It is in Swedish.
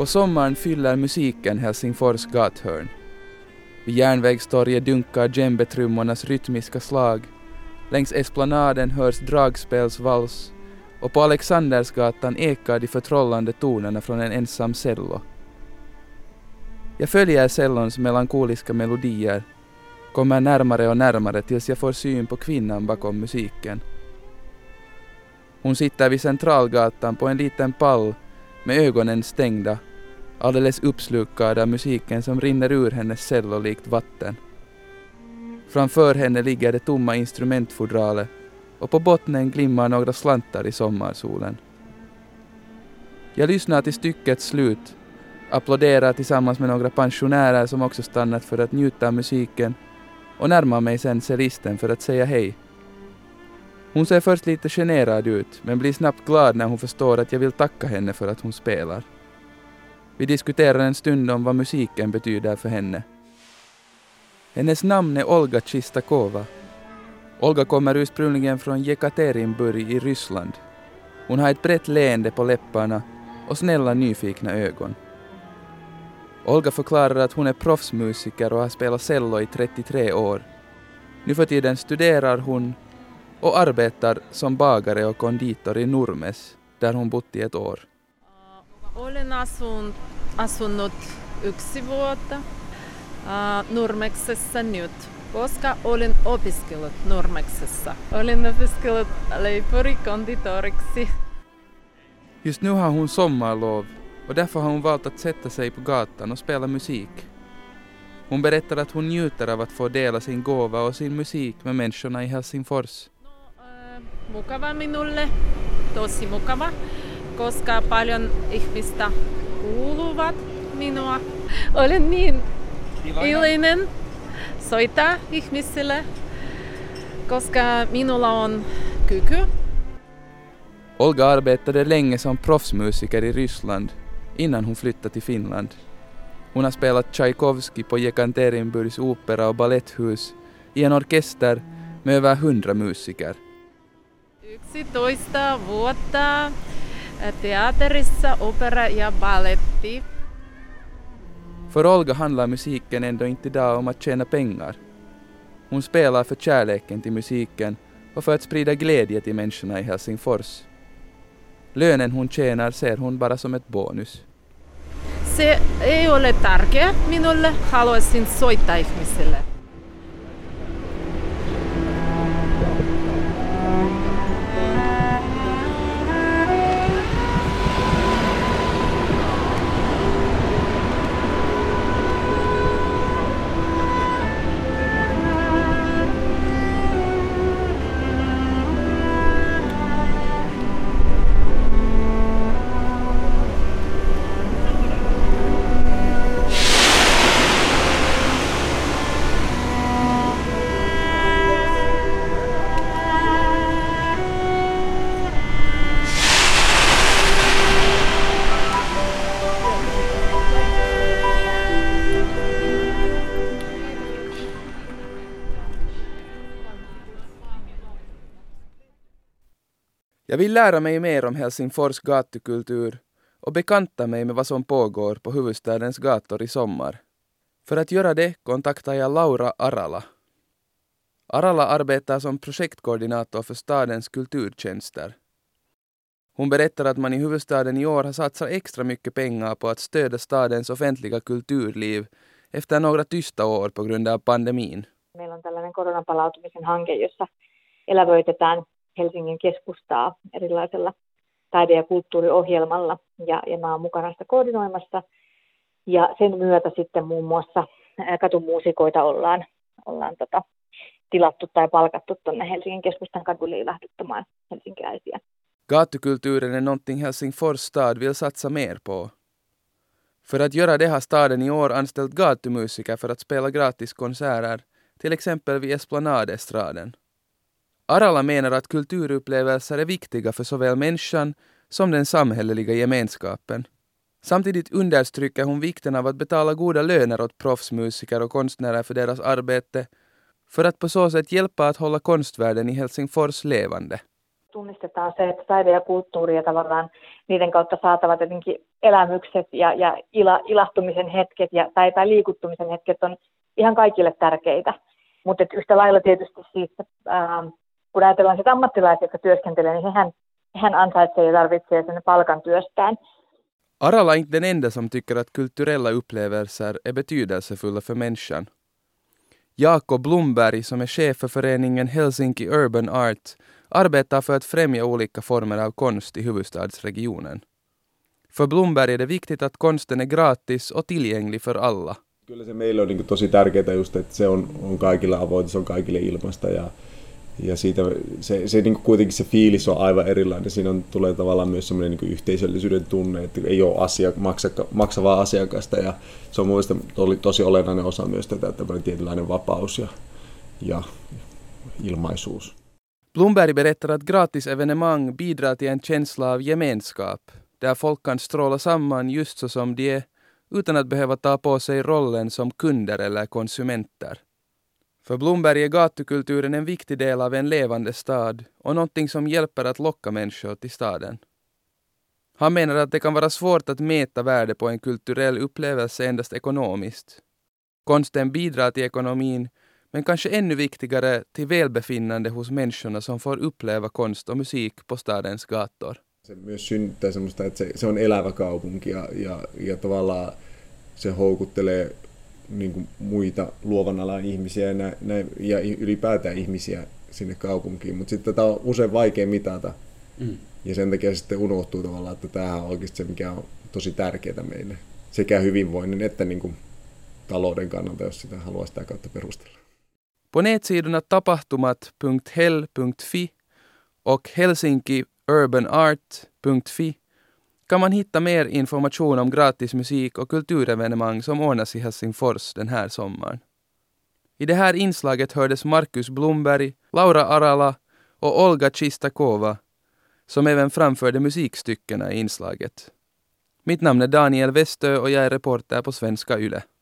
sommaren fyller musiken Helsingfors gathörn. Vid järnvägstorget dunkar djembetrummornas rytmiska slag. Längs esplanaden hörs dragspelsvals och på Alexandersgatan ekar de förtrollande tonerna från en ensam cello. Jag följer cellons melankoliska melodier, kommer närmare och närmare tills jag får syn på kvinnan bakom musiken. Hon sitter vid Centralgatan på en liten pall med ögonen stängda, alldeles uppslukad av musiken som rinner ur hennes cello likt vatten. Framför henne ligger det tomma instrumentfodralet och på bottnen glimmar några slantar i sommarsolen. Jag lyssnar till styckets slut, applåderar tillsammans med några pensionärer som också stannat för att njuta av musiken och närmar mig sen cellisten för att säga hej. Hon ser först lite generad ut men blir snabbt glad när hon förstår att jag vill tacka henne för att hon spelar. Vi diskuterar en stund om vad musiken betyder för henne. Hennes namn är Olga Chistakova. Olga kommer ursprungligen från Jekaterinburg i Ryssland. Hon har ett brett leende på läpparna och snälla nyfikna ögon. Olga förklarar att hon är proffsmusiker och har spelat cello i 33 år. Nu för tiden studerar hon och arbetar som bagare och konditor i Nurmes, där hon bott i ett år. Olen asunut 1 vuotta Nurmeksessa nyt, koska olen opiskellut Nurmeksessa. Olen opiskellut leipurikonditoriksi. Just nu har hon sommarlov och därför har hon valt att sätta sig på gatan och spela musik. Hon berättar att hon njuter av att få dela sin gåva och sin musik med människorna i Helsingfors. Mukava minulle, tosi mukava, koska paljon ihmistä kuuluvat minua. Olen niin iloinen soittaa ihmisille, koska minulla on kyky. Olga arbetade länge som proffsmusiker i Ryssland innan hon flyttade till Finland. Hon har spelat Tchaikovsky på Jekaterinburgs opera- och balletthus i en orkester med över 100 musiker. 11 vuotta teatterissa, opera ja balletti. För Olga handlar musiken ändå inte idag om att tjäna pengar. Hon spelar för kärleken till musiken och för att sprida glädje till människorna i Helsingfors. Lönen hon tjänar ser hon bara som ett bonus. Se ei ole tärkeä minulle, haluaisin soittaa ihmisille. Jag vill lära mig mer om Helsingfors gatukultur och bekanta mig med vad som pågår på huvudstadens gator i sommar. För att göra det kontaktar jag Laura Arala. Arala arbetar som projektkoordinator för stadens kulturtjänster. Hon berättar att man i huvudstaden i år har satsat extra mycket pengar på att stödja stadens offentliga kulturliv efter några tysta år på grund av pandemin. Meillä on tällainen koronapalautumisen hanke, jossa elävöitetään Helsingin keskustaa erilaisella taide- ja kulttuuriohjelmalla ja mä oon mukana sitä koordinoimassa. Ja sen myötä sitten muun muassa katumuusikoita ollaan tilattu tai palkattu tuonne Helsingin keskustan kaduille ilahduttamaan helsinkiläisiä. Gatukulturen är någonting Helsingfors stad vill satsa mer på. För att göra det har staden i år anställt gatumusiker för att spela gratis konserter, till exempel vid Esplanadestraden. Arala menar att kulturupplevelser är viktiga för såväl människan som den samhälleliga gemenskapen. Samtidigt understryker hon vikten av att betala goda löner åt proffsmusiker och konstnärer för deras arbete för att på så sätt hjälpa att hålla konstvärlden i Helsingfors levande. Tunnistetaan se, että taide ja kulttuuri ja tavallaan niiden kautta saatavat jotenkin elämykset ja ilahtumisen hetket tai liikuttumisen hetket on ihan kaikille tärkeitä. Mutta yhtä lailla tietysti siitä, kun ajatellaan sitä ammattilaisia, jotka työskentelee, niin hän ansaitsee ja tarvitsee sen palkan työstään. Arala är inte den enda som tycker att kulturella upplevelser är betydelsefulla för människan. Jakob Blomberg, som är chef för föreningen Helsinki Urban Art, arbetar för att främja olika former av konst i huvudstadsregionen. För Blomberg är det viktigt att konsten är gratis och tillgänglig för alla. Kyllä se meille on niin tosi tärkeää just, että se on kaikilla avointa, se on kaikille ilmaista ja siitä se niin kuitenkin se fiilis on aivan erilainen. Siinä tulee tavallaan myös semmoinen niin yhteisöllisyyden tunne, että ei ole maksavaa asiakasta ja se on mun mielestä tosi olennainen osa myös tätä tämmöinen tietynlainen vapaus ja ilmaisuus. Blomberg berättar att gratis evenemang bidrar till en känsla av gemenskap, där folk kan stråla samman just så som de är, utan att behöva ta på sig rollen som kunder eller konsumenter. För Blomberg är gatukulturen en viktig del av en levande stad och någonting som hjälper att locka människor till staden. Han menar att det kan vara svårt att mäta värde på en kulturell upplevelse endast ekonomiskt. Konsten bidrar till ekonomin, men kanske ännu viktigare till välbefinnande hos människorna som får uppleva konst och musik på stadens gator. Se myös synnyttää semmoista, että se on elävä kaupunki ja tavallaan se houkuttelee niin kuin muita luovan alan ihmisiä ja ylipäätään ihmisiä sinne kaupunkiin, mutta sitten tätä on usein vaikea mitata. Ja sen takia sitten unohtuu tavallaan, että tämähän on oikeasti se, mikä on tosi tärkeää meille. Sekä hyvinvoinnin että niin kuin talouden kannalta, jos sitä haluaa sitä kautta perustella. På nätsidorna tapahtumat.hell.fi och helsinkiurbanart.fi kan man hitta mer information om gratis musik och kulturevenemang som ordnas i Helsingfors den här sommaren. I det här inslaget hördes Markus Blomberg, Laura Arala och Olga Chistakova, som även framförde musikstyckena i inslaget. Mitt namn är Daniel Westö och jag är reporter på Svenska Yle.